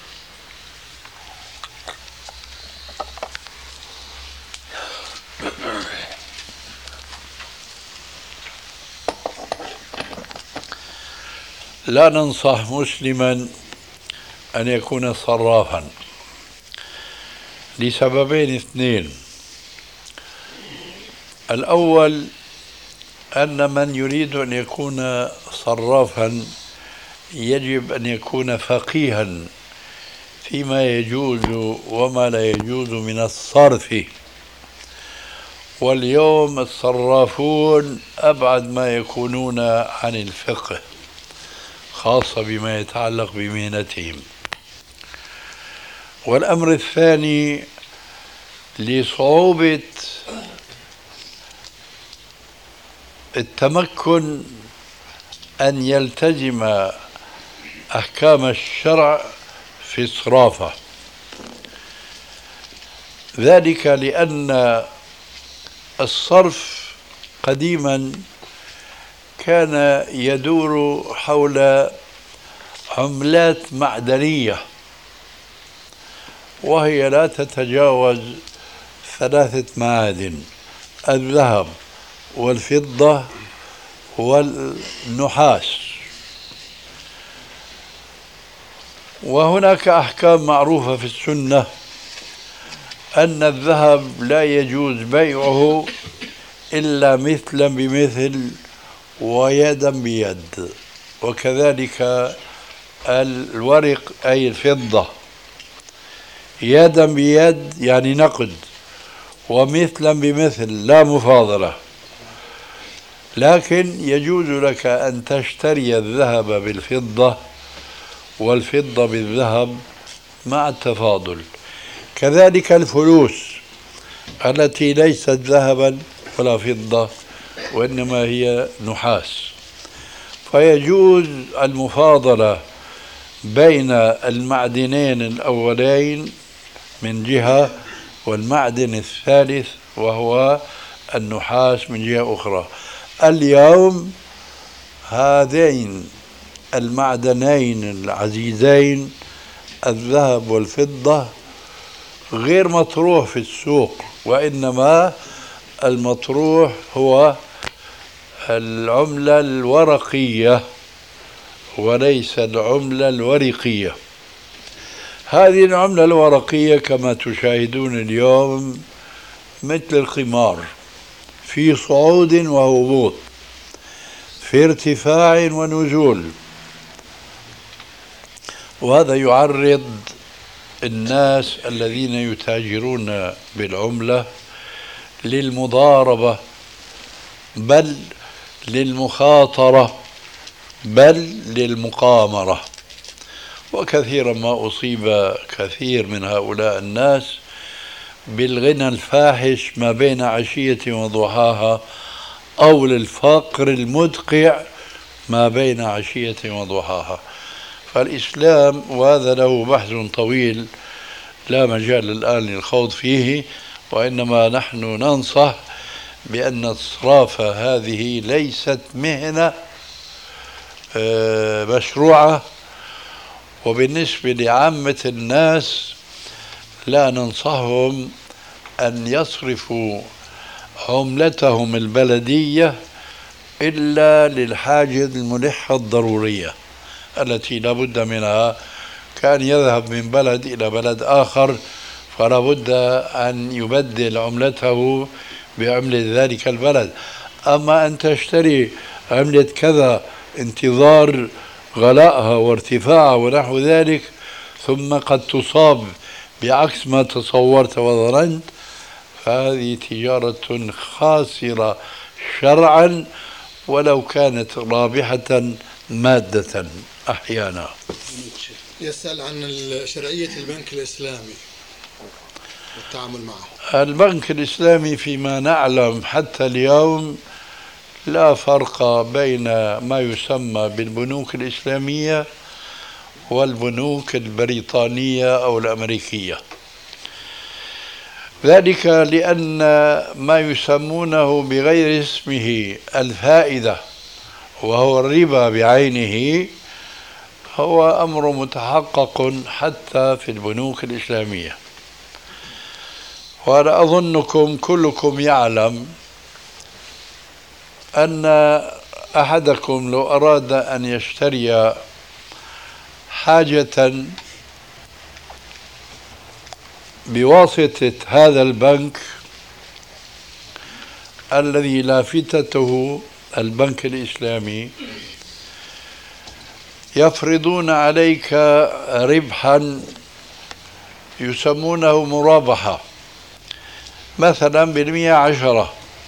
B: لا ننصح مسلما أن يكون صرافا لسببين اثنين. الأول أن من يريد أن يكون صرافا يجب أن يكون فقيها فيما يجوز وما لا يجوز من الصرف، واليوم الصرافون أبعد ما يكونون عن الفقه خاصة بما يتعلق بمهنتهم. والأمر الثاني لصعوبة التمكن أن يلتزم أحكام الشرع في الصرافة، ذلك لأن الصرف قديما كان يدور حول عملات معدنية وهي لا تتجاوز 3 معادن: الذهب والفضة والنحاس. وهناك أحكام معروفة في السنة أن الذهب لا يجوز بيعه إلا مثلا بمثل ويدا بيد، وكذلك الورق أي الفضة يدا بيد يعني نقد، ومثلا بمثل لا مفاضلة. لكن يجوز لك أن تشتري الذهب بالفضة والفضة بالذهب مع التفاضل. كذلك الفلوس التي ليست ذهبا ولا فضة وإنما هي نحاس، فيجوز المفاضلة بين المعدنين الأولين من جهة والمعدن الثالث وهو النحاس من جهة أخرى. اليوم هذين المعدنين العزيزين الذهب والفضة غير مطروح في السوق، وإنما المطروح هو العملة الورقية وليس العملة الورقية. هذه العملة الورقية كما تشاهدون اليوم مثل القمار، في صعود وهبوط، في ارتفاع ونزول، وهذا يعرض الناس الذين يتاجرون بالعملة للمضاربة، بل للمخاطرة، بل للمقامرة. وكثيرا ما أصيب كثير من هؤلاء الناس بالغنى الفاحش ما بين عشية وضحاها، أو للفقر المدقع ما بين عشية وضحاها. فالإسلام، وهذا له بحث طويل لا مجال الآن للخوض فيه، وإنما نحن ننصح بأن الصرافة هذه ليست مهنة مشروعة، وبالنسبة لعامة الناس لا ننصحهم أن يصرفوا عملتهم البلدية إلا للحاجة الملحة الضرورية التي لا بد منها، كان يذهب من بلد إلى بلد آخر فلا بد أن يبدل عملته بعملة ذلك البلد. أما أن تشتري عملة كذا انتظار غلاءها وارتفاعها ونحو ذلك، ثم قد تصاب بعكس ما تصورت وظننت، فهذه تجارة خاسرة شرعا ولو كانت رابحة مادة أحيانا.
C: يسأل عن شرعية البنك الإسلامي والتعامل معه.
B: البنك الإسلامي فيما نعلم حتى اليوم لا فرق بين ما يسمى بالبنوك الإسلامية والبنوك البريطانية أو الأمريكية، ذلك لأن ما يسمونه بغير اسمه الفائدة وهو الربا بعينه هو أمر متحقق حتى في البنوك الإسلامية. وأنا أظنكم كلكم يعلم أن أحدكم لو أراد أن يشتري حاجة بواسطة هذا البنك الذي لافتته البنك الإسلامي، يفرضون عليك ربحا يسمونه مرابحة، مثلا ب110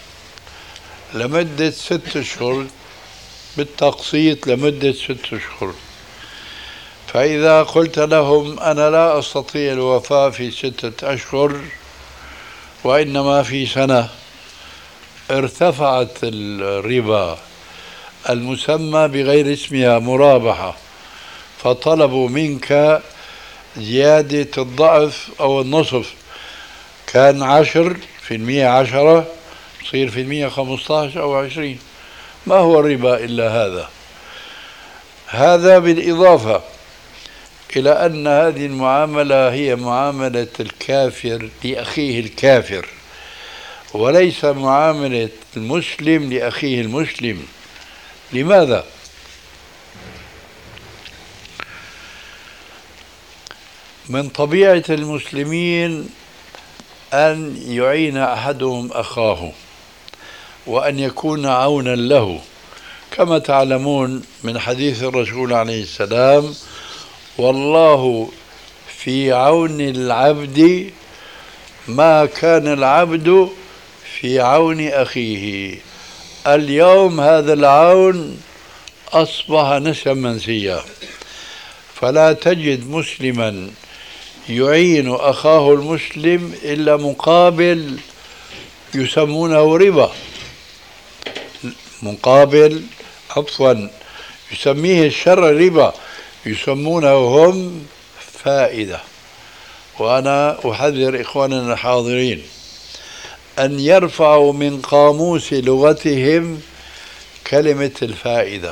B: لمدة 6 أشهر بالتقسيط لمدة 6 أشهر. فإذا قلت لهم أنا لا أستطيع الوفاء في 6 أشهر وإنما في سنة، ارتفعت الربا المسمى بغير اسمها مرابحة، فطلبوا منك زيادة الضعف أو النصف، كان 10% 10 تصير في المية 15 أو 20. ما هو الربا إلا هذا؟ هذا بالإضافة إلى أن هذه المعاملة هي معاملة الكافر لأخيه الكافر، وليس معاملة المسلم لأخيه المسلم. لماذا؟ من طبيعة المسلمين أن يعين أحدهم أخاه وأن يكون عونا له، كما تعلمون من حديث الرسول عليه السلام: والله في عون العبد ما كان العبد في عون أخيه. اليوم هذا العون أصبح نسيا منسيا، فلا تجد مسلما يعين أخاه المسلم إلا مقابل يسمونه ربا، مقابل يسميه الشرع ربا، يسمونه هم فائدة. وأنا أحذر إخواننا الحاضرين أن يرفعوا من قاموس لغتهم كلمة الفائدة،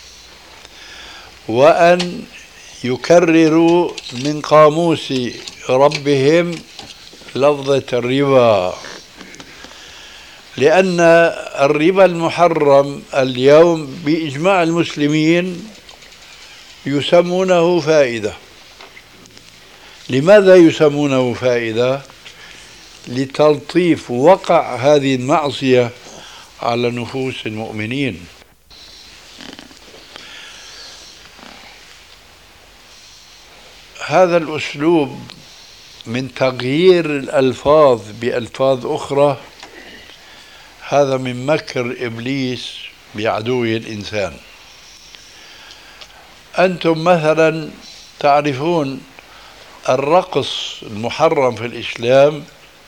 B: وأن يكرروا من قاموس ربهم لفظة الربا، لأن الربا المحرم اليوم بإجماع المسلمين يسمونه فائدة. لماذا يسمونه فائدة؟ لتلطيف وقع هذه المعصية على نفوس المؤمنين. هذا الأسلوب من تغيير الألفاظ بألفاظ أخرى، هذا من مكر إبليس بعدو الإنسان. أنتم مثلا تعرفون الرقص المحرم في الإسلام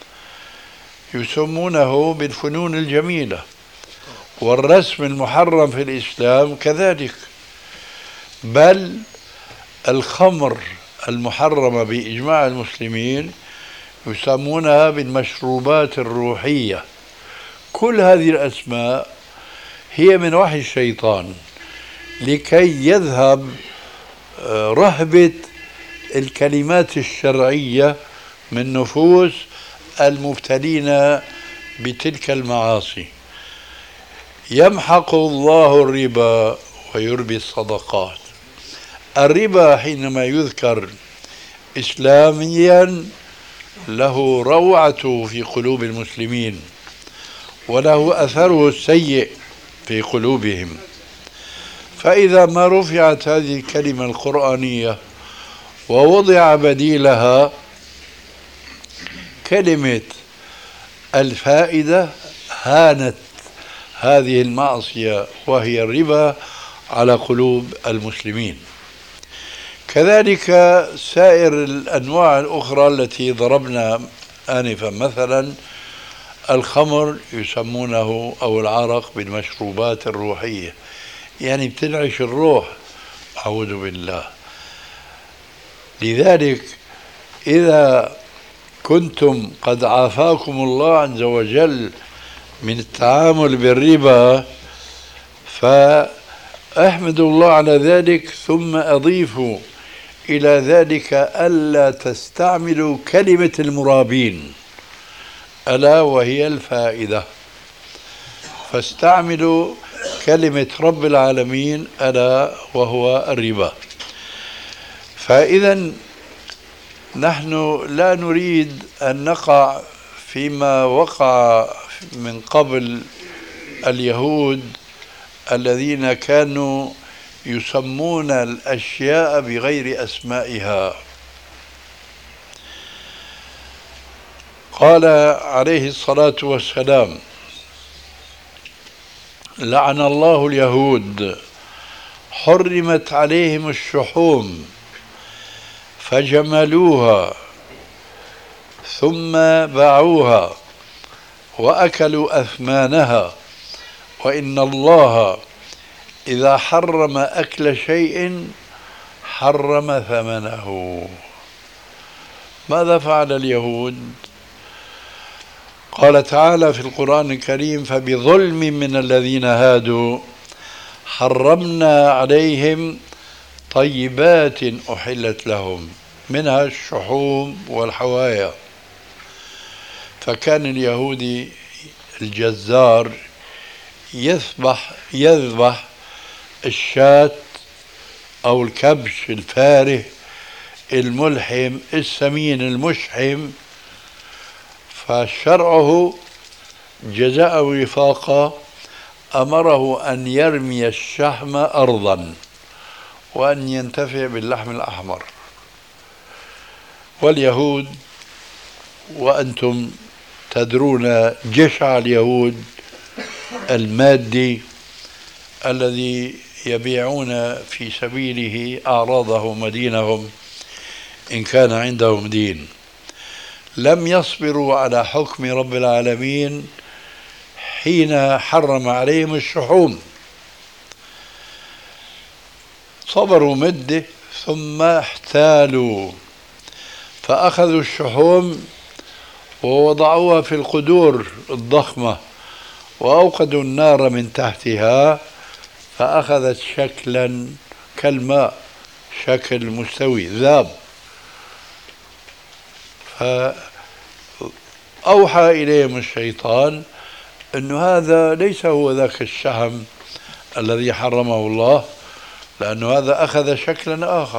B: يسمونه بالفنون الجميلة، والرسم المحرم في الإسلام كذلك، بل الخمر المحرمة بإجماع المسلمين يسمونها بالمشروبات الروحية. كل هذه الأسماء هي من وحي الشيطان لكي يذهب رهبة الكلمات الشرعية من نفوس المبتلين بتلك المعاصي. يمحق الله الربا ويربي الصدقات. الربا حينما يذكر إسلاميا له روعته في قلوب المسلمين وله أثره السيء في قلوبهم، فإذا ما رفعت هذه الكلمة القرآنية ووضع بديلها كلمة الفائدة هانت هذه المعصية وهي الربا على قلوب المسلمين. كذلك سائر الأنواع الأخرى التي ضربنا آنفا، مثلا الخمر يسمونه أو العرق بالمشروبات الروحية، يعني بتنعش الروح، أعوذ بالله. لذلك إذا كنتم قد عافاكم الله عز وجل من التعامل بالربا فاحمدوا الله على ذلك، ثم أضيفوا إلى ذلك ألا تستعملوا كلمة المرابين ألا وهي الفائدة، فاستعملوا كلمة رب العالمين ألا وهو الربا. فإذا نحن لا نريد أن نقع فيما وقع من قبل اليهود الذين كانوا يسمون الأشياء بغير أسمائها. قال عليه الصلاة والسلام: لعن الله اليهود حرمت عليهم الشحوم فجملوها ثم باعوها وأكلوا أثمانها، وإن الله إذا حرم أكل شيء حرم ثمنه. ماذا فعل اليهود؟ قال تعالى في القرآن الكريم: فبظلم من الذين هادوا حرمنا عليهم طيبات أحلت لهم منها الشحوم والحوايا. فكان اليهودي الجزار يذبح الشاة أو الكبش الفاره الملحم السمين المشحم، فشرعه جزاء وفاقا أمره أن يرمي الشحم أرضا وأن ينتفع باللحم الأحمر. واليهود وأنتم تدرون جشع اليهود المادي الذي يبيعون في سبيله أعراضهم ودينهم إن كان عندهم دين، لم يصبروا على حكم رب العالمين حين حرم عليهم الشحوم، صبروا مدة ثم احتالوا فأخذوا الشحوم ووضعوها في القدور الضخمة وأوقدوا النار من تحتها فأخذت شكلا كالماء، شكل مستوي ذاب. فأوحى إليهم الشيطان أن هذا ليس هو ذاك الشحم الذي حرمه الله، لأن هذا أخذ شكلا آخر.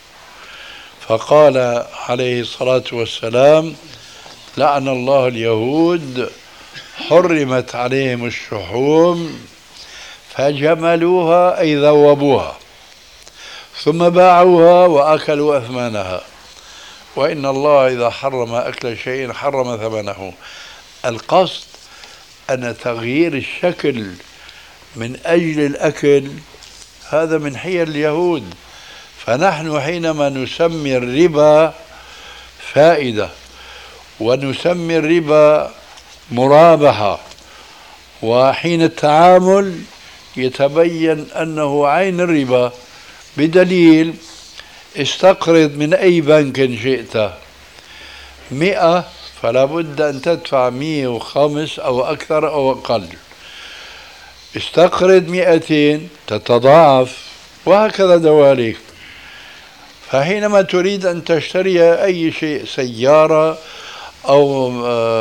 B: فقال عليه الصلاة والسلام: لعن الله اليهود حرمت عليهم الشحوم فجملوها أي ذوبوها ثم باعوها وأكلوا أثمانها، وإن الله إذا حرم أكل شيء حرم ثمنه. القصد أن تغيير الشكل من أجل الأكل هذا من حيل اليهود، فنحن حينما نسمي الربا فائدة ونسمي الربا مرابحة، وحين التعامل يتبين أنه عين الربا، بدليل استقرض من أي بنك شئت 100 فلا بد أن تدفع 105 أو أكثر أو أقل، استقرض 200 تتضاعف، وهكذا دواليك. فحينما تريد أن تشتري أي شيء، سيارة أو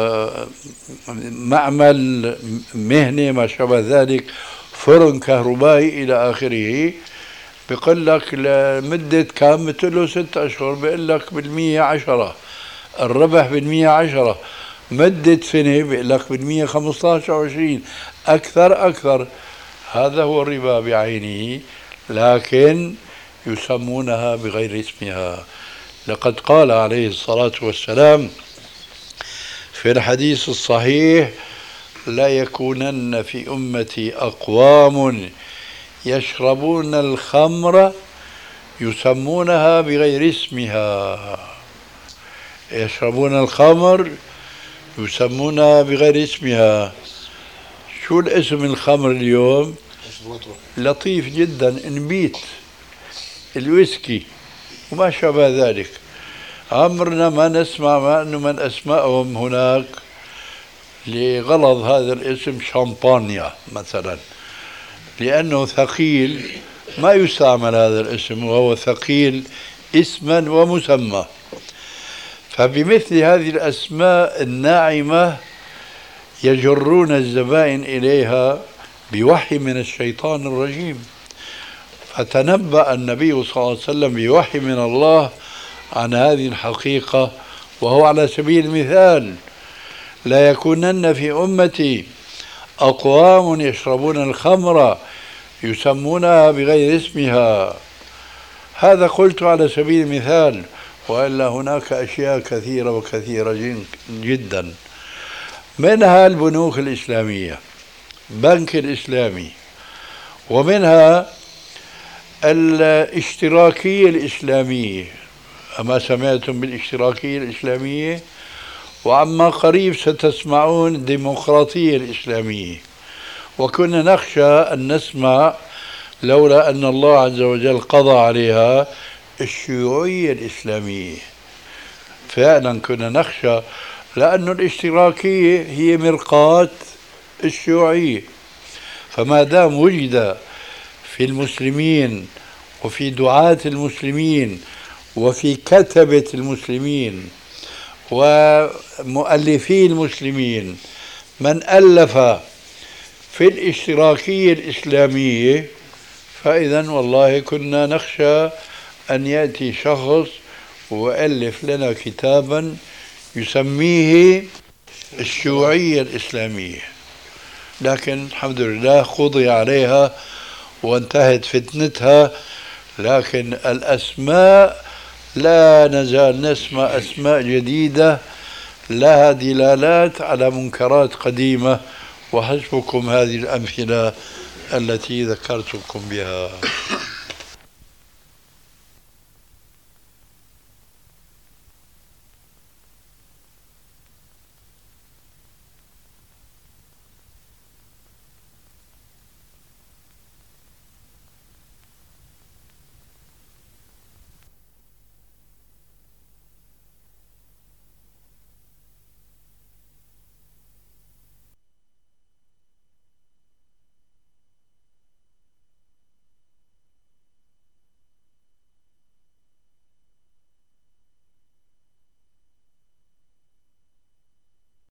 B: معمل مهني ما شابه ذلك، فرن كهربائي إلى آخره، بيقول لك لمدة كام؟ بتقول له 6 أشهر، بيقول لك بالمية 10، الربح بالمية 10، مدة سنة بيقول لك بالمية 15 أو 20، أكثر. هذا هو الربا بعينه، لكن يسمونها بغير اسمها. لقد قال عليه الصلاة والسلام في الحديث الصحيح: لا يكونن في أمتي أقوام يشربون الخمر يسمونها بغير اسمها. يشربون الخمر يسمونها بغير اسمها. شو الاسم الخمر اليوم؟ لطيف جدا، انبيت، الويسكي وما شابه ذلك. عمرنا ما نسمع ما أنه من أسمائهم هناك لغلظ هذا الاسم شامبانيا مثلا، لأنه ثقيل، ما يستعمل هذا الاسم وهو ثقيل اسما ومسمى. فبمثل هذه الأسماء الناعمة يجرون الزبائن إليها بوحي من الشيطان الرجيم. فتنبأ النبي صلى الله عليه وسلم بوحي من الله عن هذه الحقيقة، وهو على سبيل المثال: لا يكونن في أمتي أقوام يشربون الخمر يسمونها بغير اسمها. هذا قلت على سبيل المثال، وإلا هناك أشياء كثيرة وكثيرة جدا، منها البنوك الإسلامية، بنك الإسلامي، ومنها الاشتراكية الإسلامية. أما سمعتم بالاشتراكية الإسلامية؟ وعما قريب ستسمعون الديمقراطية الإسلامية. وكنا نخشى أن نسمع، لولا أن الله عز وجل قضى عليها، الشيوعية الإسلامية. فعلا كنا نخشى، لأن الاشتراكية هي مرقاة الشيوعية. فما دام وجد في المسلمين وفي دعاة المسلمين وفي كتبة المسلمين ومؤلفي المسلمين من ألف في الاشتراكية الإسلامية، فإذا والله كنا نخشى أن يأتي شخص وألف لنا كتابا يسميه الشيوعية الإسلامية. لكن الحمد لله قضي عليها وانتهت فتنتها. لكن الأسماء لا نزال نسمع أسماء جديدة لها دلالات على منكرات قديمة، وحسبكم هذه الأمثلة التي ذكرتكم بها.